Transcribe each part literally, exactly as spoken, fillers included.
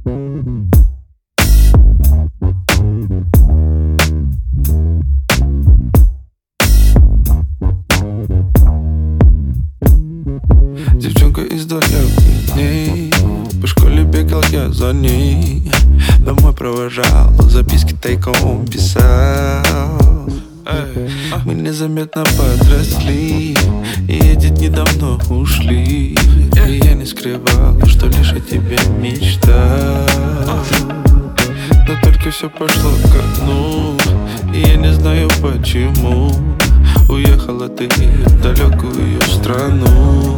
Девчонка из далеких дней, по школе бегал я за ней, домой провожал, записки тайком писал. Мы незаметно подросли, и эти дни давно ушли. И я не скрывал, что лишь о тебе мечтал. Но только все пошло ко дну, и я не знаю почему. Уехала ты в далекую страну.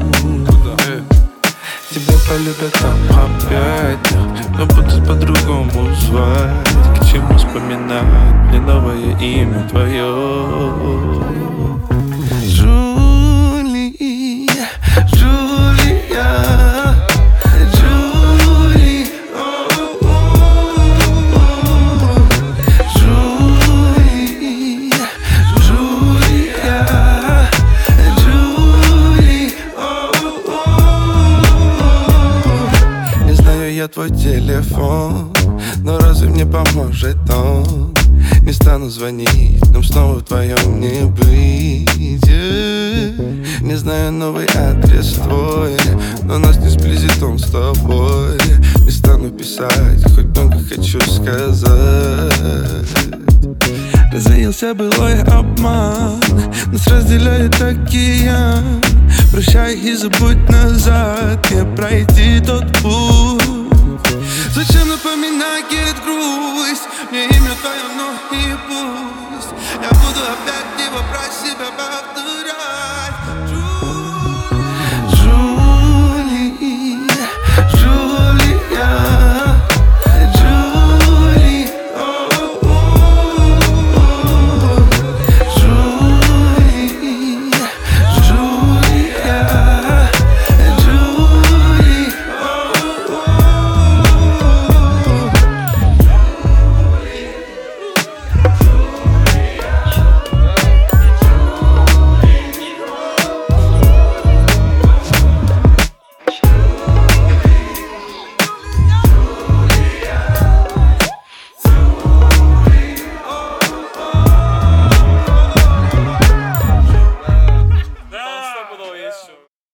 Тебя полюбят там опять, но будут по-другому звать. К чему вспоминать мне новое имя твое? Джули, Джулия, Джули, Джули, Джулия, Джули. Не знаю я твой телефон, но разве мне поможет он? Не стану звонить, нам снова вдвоем не быть. Не знаю новый адрес твой, но нас не сблизит он с тобой. Не стану писать, хоть много хочу сказать. Развеялся былой обман, нас разделяет океан. Прощай и забудь назад, не пройти тот путь.